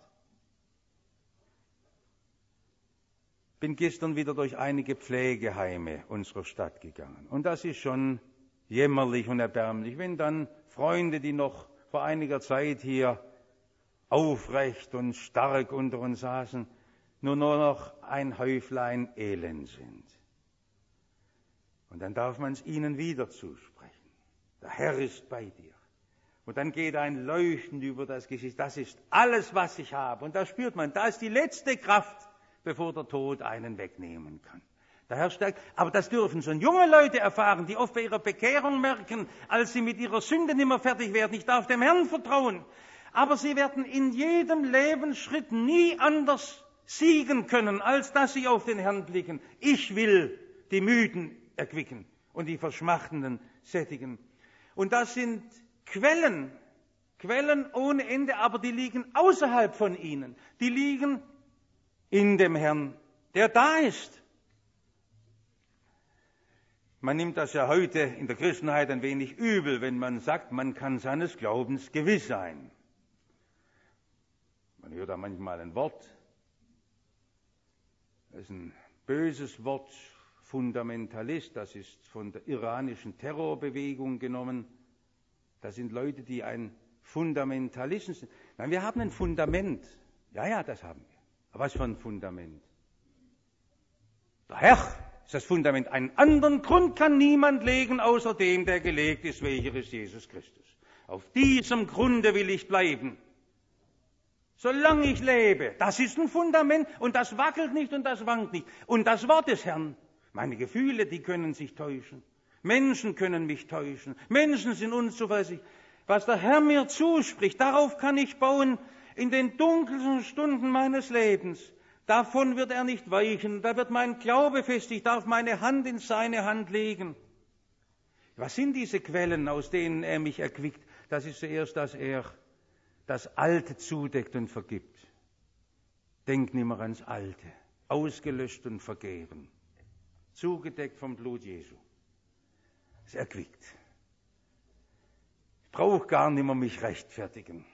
Bin gestern wieder durch einige Pflegeheime unserer Stadt gegangen. Und das ist schon jämmerlich und erbärmlich, wenn dann Freunde, die noch vor einiger Zeit hier aufrecht und stark unter uns saßen, nur noch ein Häuflein Elend sind. Und dann darf man es ihnen wieder zusprechen. Der Herr ist bei dir. Und dann geht ein Leuchten über das Gesicht. Das ist alles, was ich habe. Und da spürt man, da ist die letzte Kraft, bevor der Tod einen wegnehmen kann. Der Herr stärkt. Aber das dürfen schon junge Leute erfahren, die oft bei ihrer Bekehrung merken, als sie mit ihrer Sünde nicht mehr fertig werden. Ich darf dem Herrn vertrauen. Aber sie werden in jedem Lebensschritt nie anders siegen können, als dass sie auf den Herrn blicken. Ich will die Müden erquicken und die Verschmachtenden sättigen. Und das sind Quellen, Quellen ohne Ende, aber die liegen außerhalb von ihnen. Die liegen in dem Herrn, der da ist. Man nimmt das ja heute in der Christenheit ein wenig übel, wenn man sagt, man kann seines Glaubens gewiss sein. Man hört da manchmal ein Wort, das ist ein böses Wort, Fundamentalist, das ist von der iranischen Terrorbewegung genommen. Das sind Leute, die ein Fundamentalisten sind. Nein, wir haben ein Fundament. Ja, ja, das haben wir. Aber was für ein Fundament? Der Herr ist das Fundament. Einen anderen Grund kann niemand legen, außer dem, der gelegt ist, welcher ist Jesus Christus. Auf diesem Grunde will ich bleiben. Solange ich lebe, das ist ein Fundament und das wackelt nicht und das wankt nicht. Und das Wort des Herrn, meine Gefühle, die können sich täuschen. Menschen können mich täuschen. Menschen sind unzuverlässig. Was der Herr mir zuspricht, darauf kann ich bauen in den dunkelsten Stunden meines Lebens. Davon wird er nicht weichen. Da wird mein Glaube fest. Ich darf meine Hand in seine Hand legen. Was sind diese Quellen, aus denen er mich erquickt? Das ist zuerst, dass er das Alte zudeckt und vergibt. Denk nimmer ans Alte. Ausgelöscht und vergeben. Zugedeckt vom Blut Jesu. Es erquickt. Ich brauche gar nicht mehr mich rechtfertigen.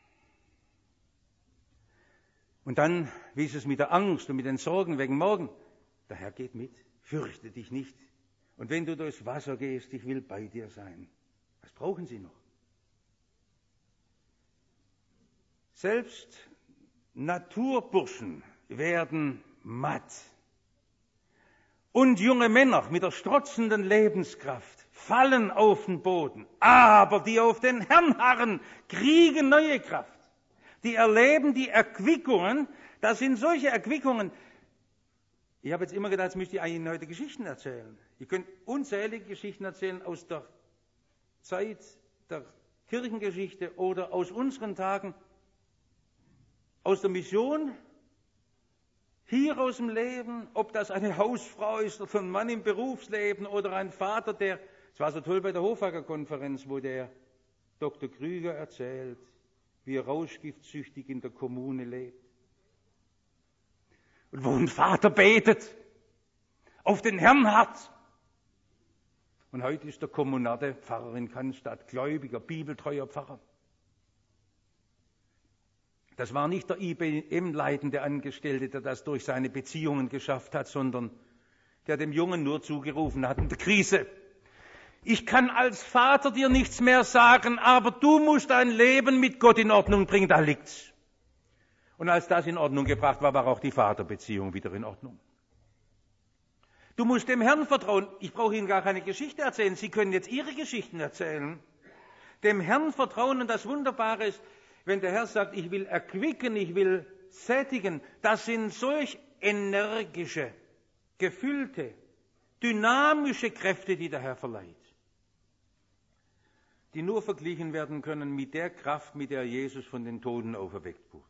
Und dann, wie ist es mit der Angst und mit den Sorgen wegen morgen? Der Herr geht mit. Fürchte dich nicht. Und wenn du durchs Wasser gehst, ich will bei dir sein. Was brauchen Sie noch? Selbst Naturburschen werden matt. Und junge Männer mit der strotzenden Lebenskraft fallen auf den Boden. Aber die auf den Herrn harren, kriegen neue Kraft. Die erleben die Erquickungen. Das sind solche Erquickungen. Ich habe jetzt immer gedacht, jetzt müsste ich Ihnen heute Geschichten erzählen. Ihr könnt unzählige Geschichten erzählen aus der Zeit der Kirchengeschichte oder aus unseren Tagen, aus der Mission, hier aus dem Leben, ob das eine Hausfrau ist oder ein Mann im Berufsleben oder ein Vater, der, es war so toll bei der Hofhager-Konferenz, wo der Doktor Krüger erzählt, wie er rauschgiftsüchtig in der Kommune lebt. Und wo ein Vater betet, auf den Herrn hat. Und heute ist der Kommunarde Pfarrer in Cannstatt, gläubiger, bibeltreuer Pfarrer. Das war nicht der I B M-leitende Angestellte, der das durch seine Beziehungen geschafft hat, sondern der dem Jungen nur zugerufen hat in der Krise: Ich kann als Vater dir nichts mehr sagen, aber du musst dein Leben mit Gott in Ordnung bringen, da liegt's. Und als das in Ordnung gebracht war, war auch die Vaterbeziehung wieder in Ordnung. Du musst dem Herrn vertrauen. Ich brauche Ihnen gar keine Geschichte erzählen. Sie können jetzt Ihre Geschichten erzählen. Dem Herrn vertrauen. Und das Wunderbare ist, wenn der Herr sagt, ich will erquicken, ich will sättigen, das sind solch energische, gefüllte, dynamische Kräfte, die der Herr verleiht, die nur verglichen werden können mit der Kraft, mit der Jesus von den Toten auferweckt wurde.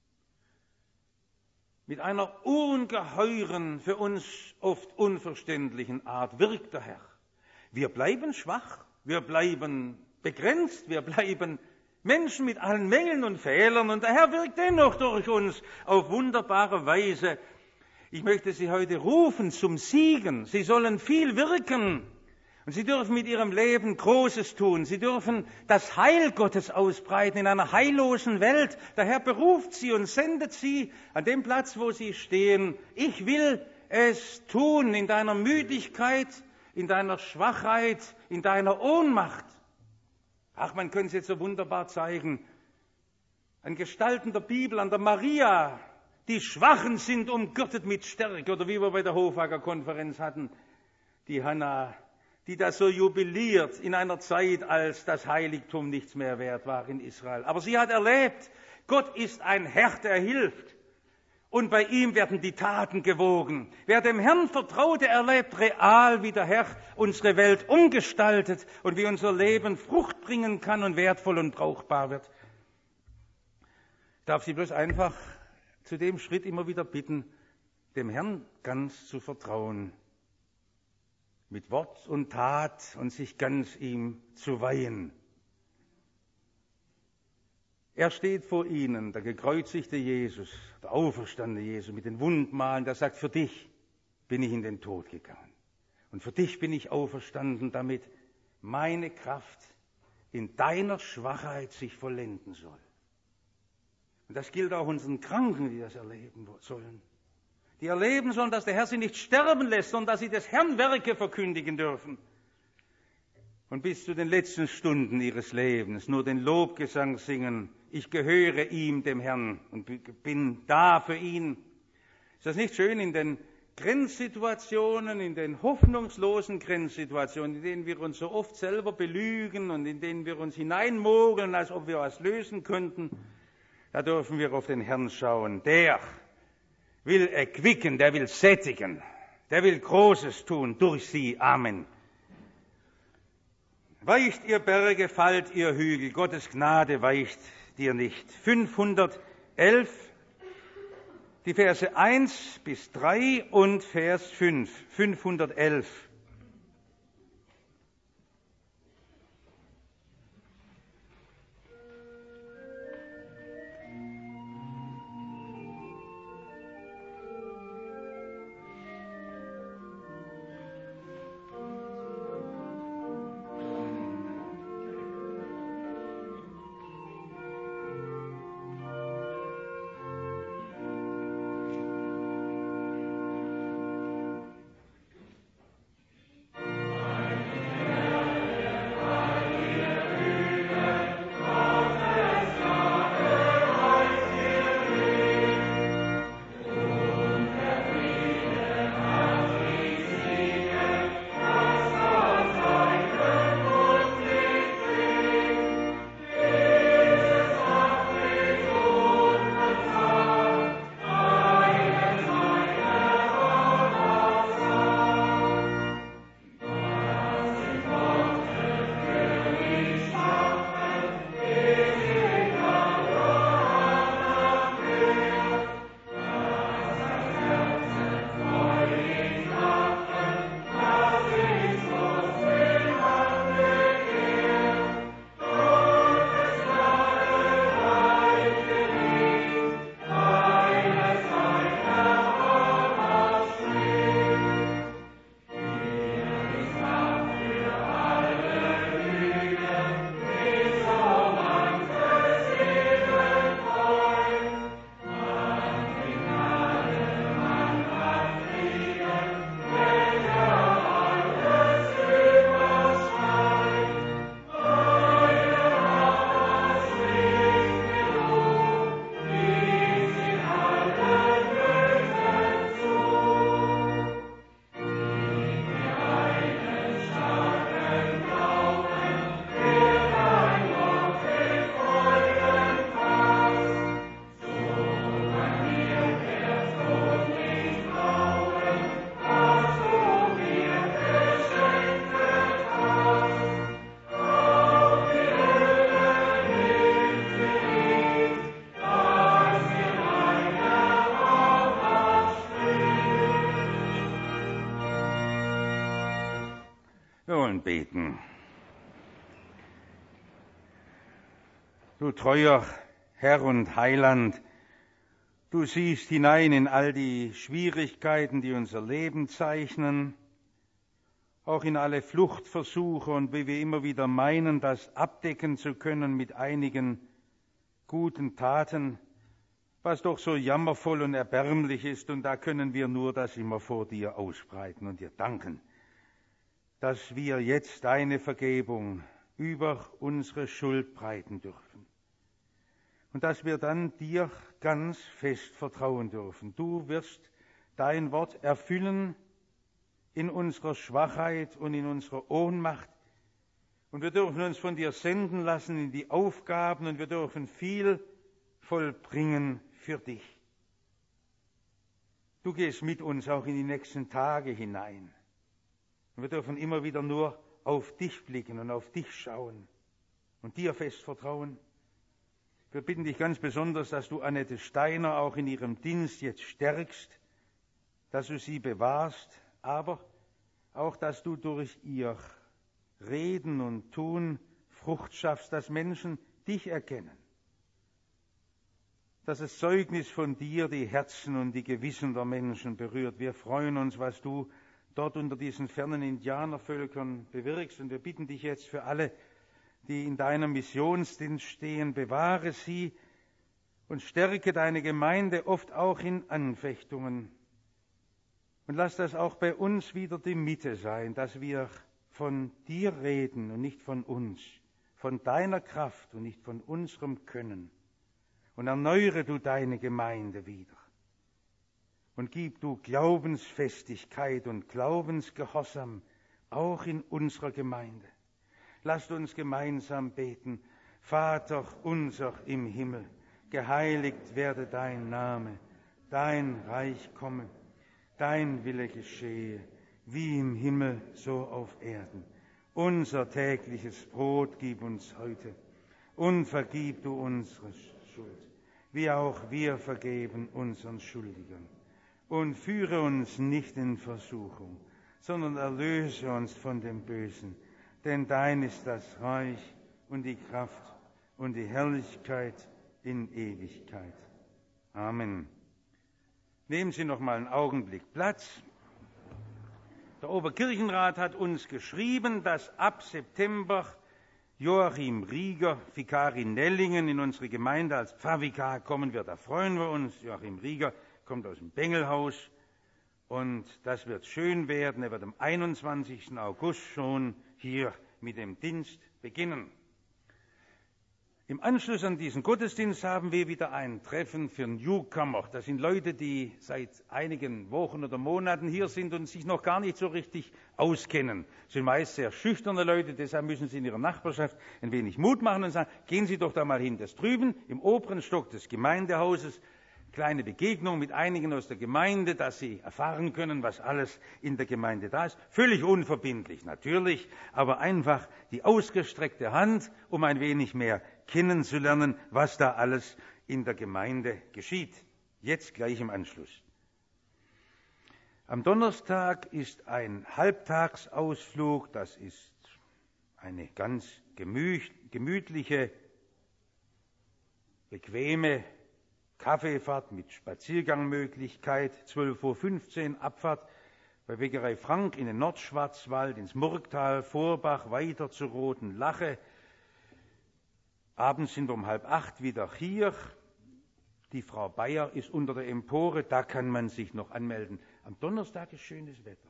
Mit einer ungeheuren, für uns oft unverständlichen Art wirkt der Herr. Wir bleiben schwach, wir bleiben begrenzt, wir bleiben Menschen mit allen Mängeln und Fehlern, und der Herr wirkt dennoch durch uns auf wunderbare Weise. Ich möchte Sie heute rufen zum Siegen. Sie sollen viel wirken. Und Sie dürfen mit Ihrem Leben Großes tun. Sie dürfen das Heil Gottes ausbreiten in einer heillosen Welt. Der Herr beruft Sie und sendet Sie an dem Platz, wo Sie stehen. Ich will es tun in deiner Müdigkeit, in deiner Schwachheit, in deiner Ohnmacht. Ach, man könnte es jetzt so wunderbar zeigen. An Gestalten der Bibel, an der Maria. Die Schwachen sind umgürtet mit Stärke. Oder wie wir bei der Hofhager-Konferenz hatten, die Hannah, die da so jubiliert in einer Zeit, als das Heiligtum nichts mehr wert war in Israel. Aber sie hat erlebt, Gott ist ein Herr, der hilft. Und bei ihm werden die Taten gewogen. Wer dem Herrn vertraut, der erlebt real, wie der Herr unsere Welt umgestaltet und wie unser Leben Frucht bringen kann und wertvoll und brauchbar wird. Ich darf Sie bloß einfach zu dem Schritt immer wieder bitten, dem Herrn ganz zu vertrauen, mit Wort und Tat und sich ganz ihm zu weihen. Er steht vor Ihnen, der gekreuzigte Jesus, der auferstandene Jesus mit den Wundmalen, der sagt, für dich bin ich in den Tod gegangen. Und für dich bin ich auferstanden, damit meine Kraft in deiner Schwachheit sich vollenden soll. Und das gilt auch unseren Kranken, die das erleben sollen. Die erleben sollen, dass der Herr sie nicht sterben lässt, sondern dass sie des Herrn Werke verkündigen dürfen. Und bis zu den letzten Stunden ihres Lebens nur den Lobgesang singen. Ich gehöre ihm, dem Herrn, und bin da für ihn. Ist das nicht schön in den Grenzsituationen, in den hoffnungslosen Grenzsituationen, in denen wir uns so oft selber belügen und in denen wir uns hineinmogeln, als ob wir was lösen könnten? Da dürfen wir auf den Herrn schauen. Der will erquicken, der will sättigen, der will Großes tun durch sie. Amen. Weicht ihr Berge, fallt ihr Hügel, Gottes Gnade weicht dir nicht. fünfhundertelf, die Verse eins bis drei und Vers fünf. fünfhundertelf. wollen beten. Du treuer Herr und Heiland, du siehst hinein in all die Schwierigkeiten, die unser Leben zeichnen, auch in alle Fluchtversuche und wie wir immer wieder meinen, das abdecken zu können mit einigen guten Taten, was doch so jammervoll und erbärmlich ist, und da können wir nur das immer vor dir ausbreiten und dir danken, dass wir jetzt deine Vergebung über unsere Schuld breiten dürfen und dass wir dann dir ganz fest vertrauen dürfen. Du wirst dein Wort erfüllen in unserer Schwachheit und in unserer Ohnmacht, und wir dürfen uns von dir senden lassen in die Aufgaben, und wir dürfen viel vollbringen für dich. Du gehst mit uns auch in die nächsten Tage hinein. Und wir dürfen immer wieder nur auf dich blicken und auf dich schauen und dir fest vertrauen. Wir bitten dich ganz besonders, dass du Annette Steiner auch in ihrem Dienst jetzt stärkst, dass du sie bewahrst, aber auch, dass du durch ihr Reden und Tun Frucht schaffst, dass Menschen dich erkennen, dass das Zeugnis von dir die Herzen und die Gewissen der Menschen berührt. Wir freuen uns, was du dort unter diesen fernen Indianervölkern bewirkst, und wir bitten dich jetzt für alle, die in deinem Missionsdienst stehen, bewahre sie und stärke deine Gemeinde oft auch in Anfechtungen. Und lass das auch bei uns wieder die Mitte sein, dass wir von dir reden und nicht von uns, von deiner Kraft und nicht von unserem Können. Und erneuere du deine Gemeinde wieder. Und gib du Glaubensfestigkeit und Glaubensgehorsam auch in unserer Gemeinde. Lasst uns gemeinsam beten. Vater unser im Himmel, geheiligt werde dein Name, dein Reich komme, dein Wille geschehe, wie im Himmel, so auf Erden. Unser tägliches Brot gib uns heute und vergib du unsere Schuld, wie auch wir vergeben unseren Schuldigern. Und führe uns nicht in Versuchung, sondern erlöse uns von dem Bösen. Denn dein ist das Reich und die Kraft und die Herrlichkeit in Ewigkeit. Amen. Nehmen Sie noch mal einen Augenblick Platz. Der Oberkirchenrat hat uns geschrieben, dass ab September Joachim Rieger, Vikar in Nellingen, in unsere Gemeinde als Pfarrvikar kommen wird. Da freuen wir uns. Joachim Rieger kommt aus dem Bengelhaus, und das wird schön werden. Er wird am einundzwanzigsten August schon hier mit dem Dienst beginnen. Im Anschluss an diesen Gottesdienst haben wir wieder ein Treffen für Newcomer. Das sind Leute, die seit einigen Wochen oder Monaten hier sind und sich noch gar nicht so richtig auskennen. Das sind meist sehr schüchterne Leute, deshalb müssen sie in ihrer Nachbarschaft ein wenig Mut machen und sagen, gehen Sie doch da mal hin. Das drüben im oberen Stock des Gemeindehauses, kleine Begegnung mit einigen aus der Gemeinde, dass sie erfahren können, was alles in der Gemeinde da ist. Völlig unverbindlich, natürlich, aber einfach die ausgestreckte Hand, um ein wenig mehr kennenzulernen, was da alles in der Gemeinde geschieht. Jetzt gleich im Anschluss. Am Donnerstag ist ein Halbtagsausflug, das ist eine ganz gemütliche, bequeme Kaffeefahrt mit Spaziergangmöglichkeit, zwölf Uhr fünfzehn Abfahrt bei Bäckerei Frank in den Nordschwarzwald, ins Murgtal, Vorbach, weiter zur Roten Lache. Abends sind wir um halb acht wieder hier. Die Frau Bayer ist unter der Empore, da kann man sich noch anmelden. Am Donnerstag ist schönes Wetter.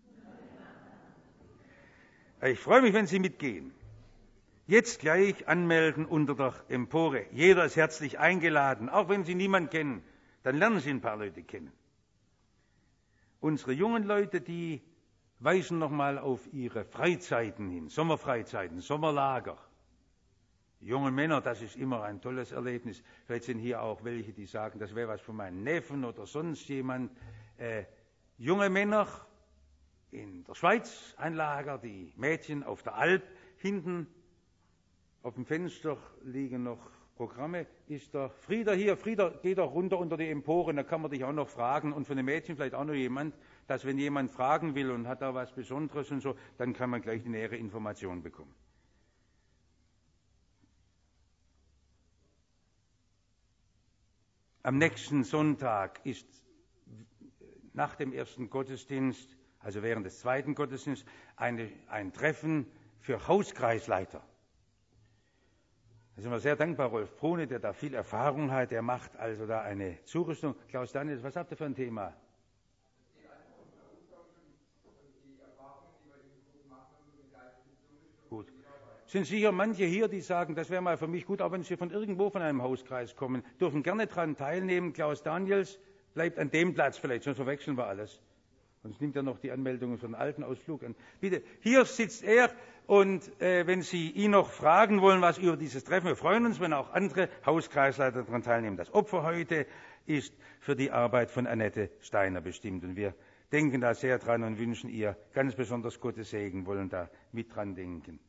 Ich freue mich, wenn Sie mitgehen. Jetzt gleich anmelden unter der Empore. Jeder ist herzlich eingeladen, auch wenn Sie niemanden kennen. Dann lernen Sie ein paar Leute kennen. Unsere jungen Leute, die weisen nochmal auf ihre Freizeiten hin, Sommerfreizeiten, Sommerlager. Die jungen Männer, das ist immer ein tolles Erlebnis. Vielleicht sind hier auch welche, die sagen, das wäre was für meinen Neffen oder sonst jemand. Äh, junge Männer in der Schweiz, ein Lager, die Mädchen auf der Alp hinten. Auf dem Fenster liegen noch Programme ist der Frieder hier. Frieder, geh doch runter unter die Emporen, da kann man dich auch noch fragen und von den Mädchen vielleicht auch noch jemand, dass wenn jemand fragen will und hat da was Besonderes und so, dann kann man gleich die nähere Information bekommen. Am nächsten Sonntag ist nach dem ersten Gottesdienst, also während des zweiten Gottesdienstes, eine, ein Treffen für Hauskreisleiter. Da sind wir sehr dankbar, Rolf Brune, der da viel Erfahrung hat, der macht also da eine Zurüstung. Klaus Daniels, was habt ihr für ein Thema? Gut. Sind sicher manche hier, die sagen, das wäre mal für mich gut, auch wenn Sie von irgendwo von einem Hauskreis kommen, dürfen gerne daran teilnehmen. Klaus Daniels bleibt an dem Platz vielleicht, sonst verwechseln wir alles. Sonst nimmt er noch die Anmeldungen für den alten Ausflug an. Bitte, hier sitzt er und äh, wenn Sie ihn noch fragen wollen, was über dieses Treffen, wir freuen uns, wenn auch andere Hauskreisleiter daran teilnehmen. Das Opfer heute ist für die Arbeit von Annette Steiner bestimmt und wir denken da sehr dran und wünschen ihr ganz besonders Gottes Segen, wollen da mit dran denken.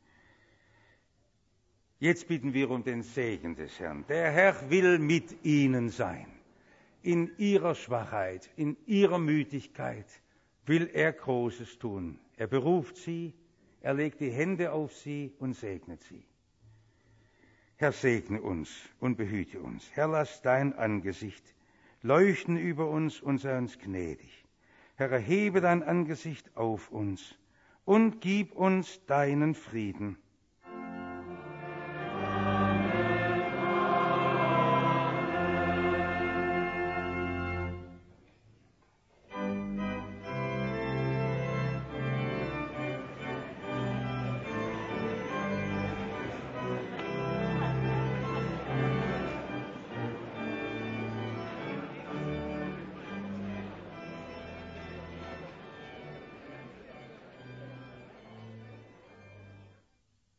Jetzt bitten wir um den Segen des Herrn. Der Herr will mit Ihnen sein. In Ihrer Schwachheit, in Ihrer Müdigkeit will er Großes tun. Er beruft Sie, er legt die Hände auf Sie und segnet Sie. Herr, segne uns und behüte uns. Herr, lass dein Angesicht leuchten über uns und sei uns gnädig. Herr, erhebe dein Angesicht auf uns und gib uns deinen Frieden.